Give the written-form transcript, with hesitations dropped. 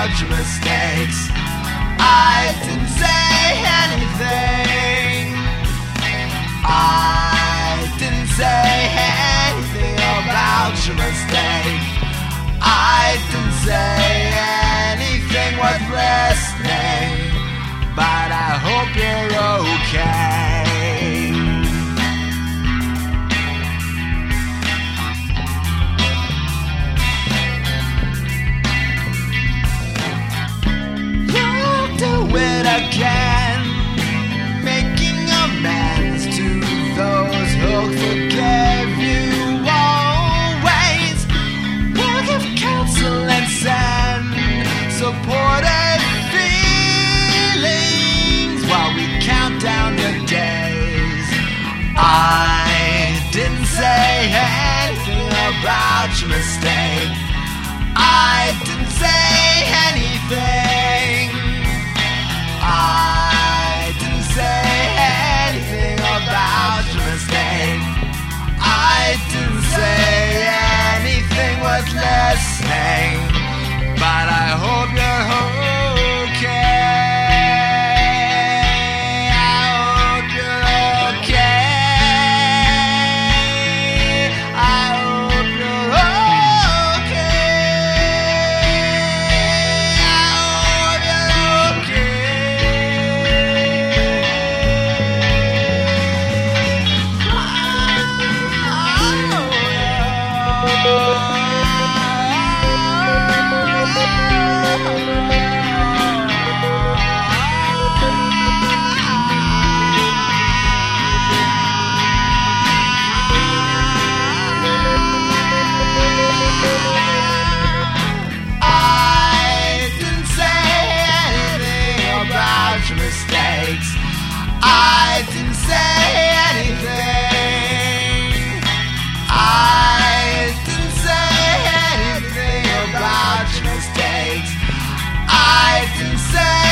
about your mistakes. I didn't say anything. I didn't say anything about your mistake. I didn't say anything worth listening, but I hope you're okay. You'll do it again, making amends to those who forgave you always. We'll give counsel and send supportive feelings while we count down the days. I didn't say anything about your mistake. I didn't say anything. I didn't say anything about your mistake. I didn't say anything worth listening, but I hope you're okay. I hope you're okay. I hope you're okay. I hope you're mistakes. I didn't say anything. I didn't say anything about your mistakes. I didn't say